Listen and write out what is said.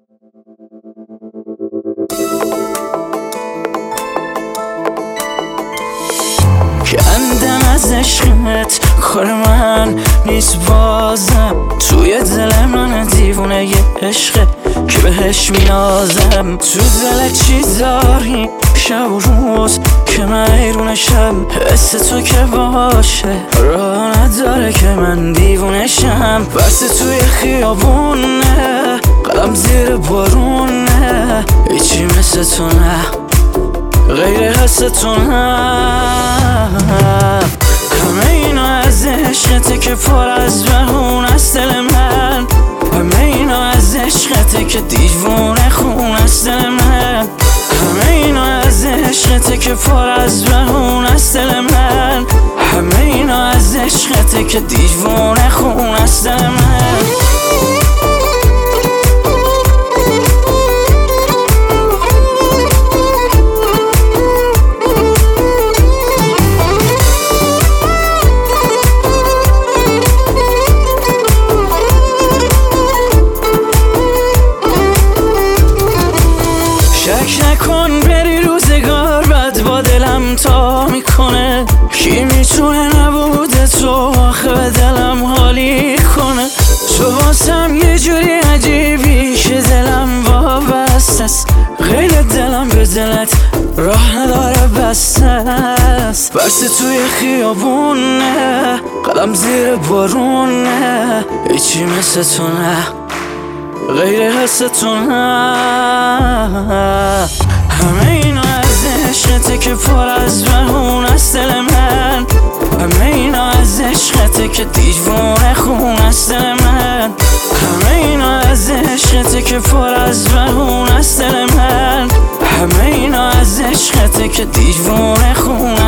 کندم از عشقت، کار من نیست بازم. توی دل من دیوونه یه عشقه که بهش مینازم. تو دل چی داری شب و روز که من حیرونشم؟ حس تو که باشه راه نداره که من دیوونشم. بس توی خیابونه، قلم زیر بارونه، هیچی مثل تو نه، غیر حس تو نه. همه اینا از عشقته که پر از بهون است دل من. همه اینا از عشقته که دیوونه خون است دل من. همه اینا از عشقته که پر از بهون است دل من. همه اینا از عشقته که دیوونه خون است دل من. شک نکن بری روزگار بد با دلم تا میکنه. کی میتونه نبود تو آخه به دلم حالی کنه؟ تو واسم یه جوری عجیبی که دلم وابسته است. غیر دلم به دلت راه نداره بسته است. بس توی خیابونه، قلم زیر بارونه، هیچی مثل تو نه، غیر حس تو نه. همه اینا از عشقته که پر از بهون است دل من. همه اینا از عشقته که دیوونه خون است دل من. همه اینا از عشقته که پر از بهون است دل من. همه اینا از عشقته که دیوونه خون